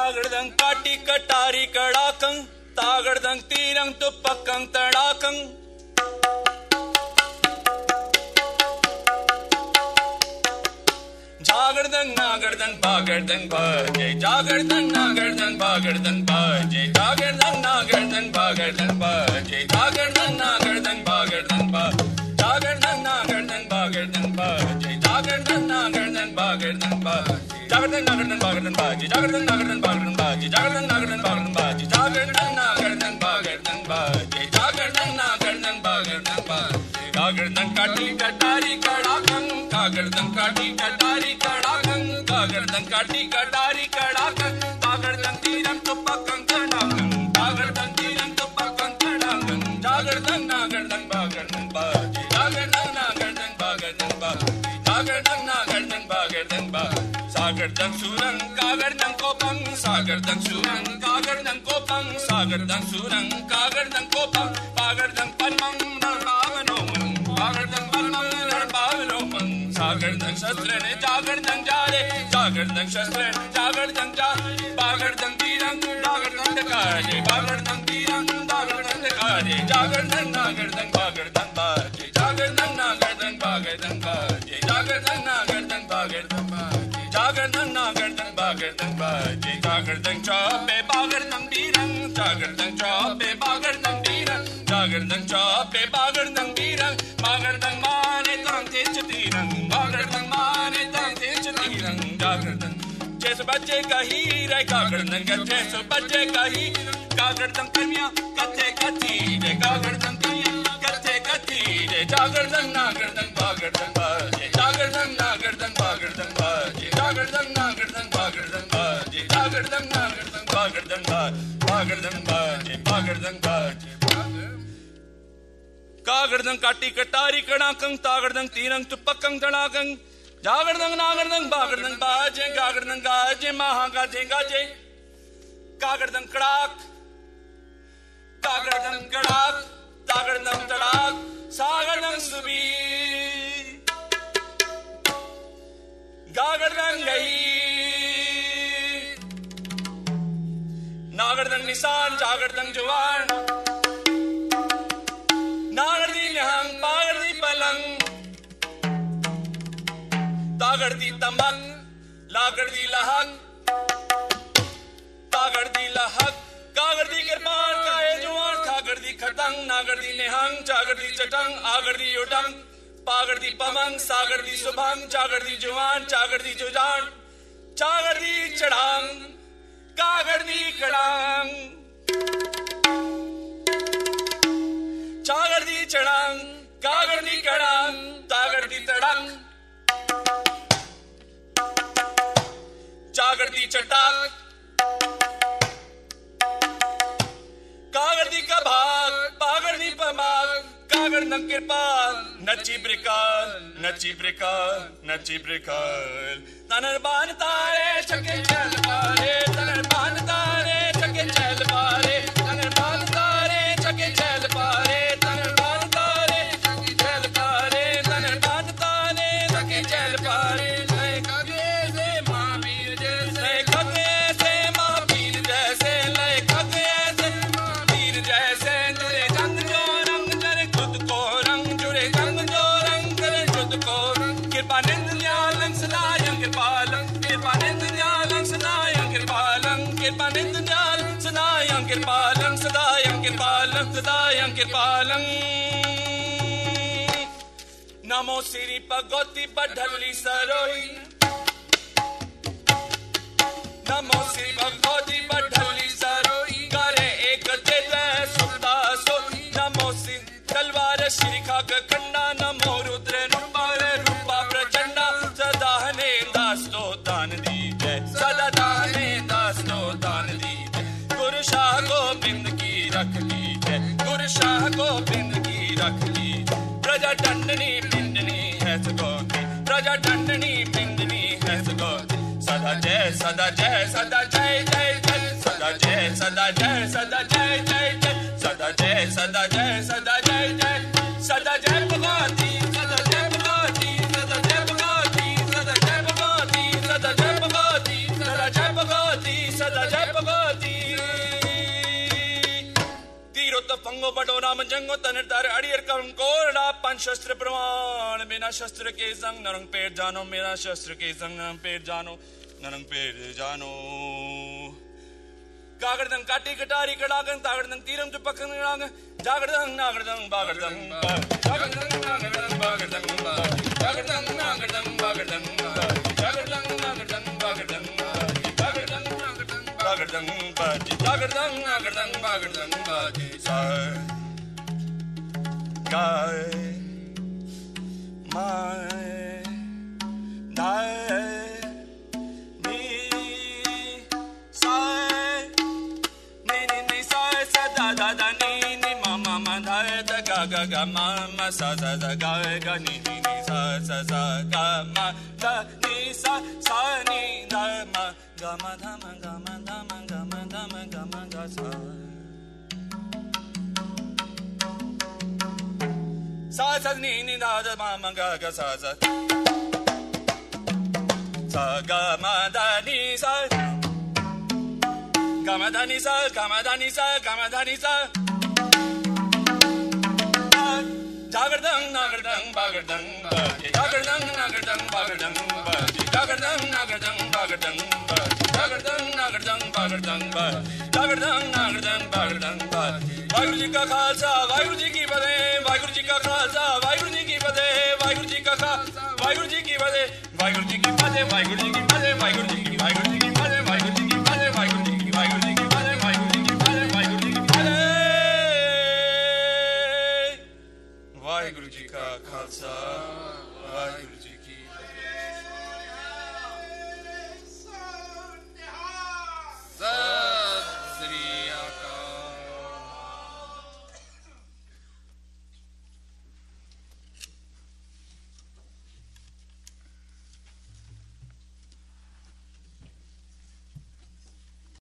तागड़दंग काटी कटारी कड़ाकंग तागड़दंग तीरंग तुपकंग तड़ाकंग जागड़दंग नागड़दंग बागड़दंग बाजे जागड़दंग नागड़दंग बागड़दंग बाजे जागड़दंग नागड़दंग बागड़दंग बाजे जागड़दंग नागड़दंग बागड़दंग बाजे जागड़दंग नागड़दंग बागड़दंग बाजे जागड़दंग नागड़दंग बागड़दंग बाजे जागड़दंग नागड़दंग बागड़दंग बाजे जागड़दंग नागड़दंग बागड़दंग बाजे जागड़दंग नागड़दंग बागड़दंग बाजे जागड़दंग नागड़दंग बागड़दंग बाजे जागड़दंग नागड़दंग बागड़दंग बाजे कागड़दंग काटी कटारी कड़ाकंग कागड़दंग काटी कटारी कड़ाकंग कागड़दंग काटी कटारी कड़ाकंग कागड़दंग तीरंग तुपकंग तड़ाकंग कागड़दंग तीरंग तुपकंग तड़ाकंग जागड़दंग नागड़दंग बागड़दंग बाजे जागड़दंग नागड़दंग बागड़दंग बाजे जागड़दंग नागड़दंग बागड़दंग बाजे सागड़दंग सूरंग कागड़दंग कोपंग सागड़दंग सूरंग कागड़दंग कोपंग सागड़दंग सूरंग कागड़दंग कोपंग कागड़दंग पलमंग नरबावनोमन कागड़दंग पलमंग नरबावनोमन सागड़दंग शस्त्रने जागड़दंग जारे जागड़दंग शस्त्रने जागड़दंग जा बागड़दंग तीरंग जागड़दंग काजे बागड़दंग तीरंग जागड़दंग काजे जागड़दंग नागड़दंग बागड़दंग बाजे जागड़दंग नागड़दंग बागड़दंग बाजे जागड़दंग नागड़दंग बागड़दंग बाजे जागड़दंग नागड़दंग बागड़दंग बाजे जागड़दंग चौपे बागड़दंग तीरंग जागड़दंग चौपे बागड़दंग तीरंग जागड़दंग चौपे बागड़दंग तीरंग बागड़दंग माने तंग तेज तीरंग बागड़दंग माने तंग तेज तीरंग जागड़दंग जैसे बच्चे का हीरे कागड़दंग जैसे बच्चे का ही कागड़दंग कन्या कच्चे कच्ची रे कागड़दंग कन्या कच्चे कच्ची रे जागड़दंग नागड़दंग बागड़दंग बाजे जागड़दंग नागड़दंग बागड़दंग बाजे जागड़दंग नागड़दंग बागड़दंग बाजे जागड़दंग नागड़दंग बागड़दंग बागड़दंग बाजे बागड़दंग बाजे कागड़दंग काटी कटारी कड़ाकंग तागड़दंग तीरंग तुपकंग तड़ाकंग जागड़दंग नागड़दंग बागड़दंग बाजे गागड़दंग गाजे महा गाजे गाजे कागड़दंग कड़ाक कागड़दंग कड़ाक तागड़दंग तड़ाक सागड़दंग सुबी गागड़दंग गई नागड़दंग निशान जागड़दंग जवान नागड़दी निहंग पागड़दी पलंग तागड़दी तमक लागड़दी लहक तागड़दी लहक कागड़दी किरपान काए जुआन खागड़दी खटंग नागड़दी निहंग चागड़दी चटंग आगड़दी उडंग पागड़दी पमंग सागड़दी सुभंग चागड़दी जुआन चागड़दी जुजान चागड़दी चढ़ांग कागड़दी कड़ांग चागड़दी चढ़ांग कागड़दी कड़ांग तागड़दी तड़ंग चागड़दी चटाक कागड़दी कभाग पागड़दी पमाग कागड़दंग किरपाल नची ब्रिकाल नची ब्रिकाल नची ब्रिकाल तनरबान तारे चके चल पारे तनरबान तारे चके चल पारे तनरबान तारे चके चल पारे तनरबान तारे चके चल पारे तनरबान तारे चके चल पारे नमो सिरी भगवती बढ़ली सरोई नमो सिरी भगवती बढ़ली सरोई करे एक दिल सुता सोई नमो सिरी तलवार श्री खाग खंडा नमो रुद्र रूपार रूपा प्रचंडा सदा हने दास तो दान दी जय सदा दाने दास तो दान दी जय गुरु शाह गोविंद की रख ली जय गुरु शाह गोविंद की रख ली प्रजा दंडनी पिंडनी है सगोती प्रजा दंडनी पिंडनी है सगोती सदा जय सदा जय सदा जय जय जय सदा जय सदा जय सदा जय जय जय सदा जय सदा जय सदा जय जय सदा जय भगवती सदा जय भगवती सदा जय भगवती सदा जय भगवती सदा जय भगवती सदा जय भगवती सदा जय जंगो तनरदार अड़ियर कम कोरडा पंच शस्त्र प्रमाण बिना शस्त्र के संग नरंग पेट जानो मेरा शस्त्र के संग पेट जानो नरंग पेट जानो कागड़दंग काटी कटारी कड़ागन तागड़दंग तीरम जो पकन राग जागड़दंग नागड़दंग बागड़दंग जागड़दंग नागड़दंग बागड़दंग जागड़दंग नागड़दंग बागड़दंग जागड़दंग नागड़दंग बागड़दंग जागड़दंग नागड़दंग बागड़दंग बाजी जागड़दंग नागड़दंग बागड़दंग बाजी सा गाय माय दाय नी साय नी नी नी साय सा दा दा दा नी नी मा मा मा धा दा गा गा गा मा मा सा सा सा गा गा नी नी नी सा सा सा गा मा धा नी सा सा नी धा मा गा मा धा मा गा मा धा मा गा मा धा मा गा मा गा सा सा सा नी नी धा धा मा मा गा गा सा सा सा गा मा धा नी सा गा मा धा नी सा गा मा धा नी सा गा मा धा नी सा जागड़दंग नागड़दंग बागड़दंग बाजे जागड़दंग नागड़दंग बागड़दंग बाजे जागड़दंग नागड़दंग बागड़दंग बाजे जागड़दंग नागड़दंग बागड़दंग बाजे जागड़दंग नागड़दंग बागड़दंग बाजे वाहिगुरु जी का खालसा वाहिगुरु जी की फतेह वाहिगुरु जी का खालसा वाहिगुरु जी की फतेह वाहिगुरु जी का खालसा वाहिगुरु जी की फतेह वाहिगुरु जी की फतेह वाहिगुरु जी की फतेह वाहिगुरु जी की फतेह वाहिगुरु जी की फतेह वाहिगुरु जी की फतेह वाहिगुरु जी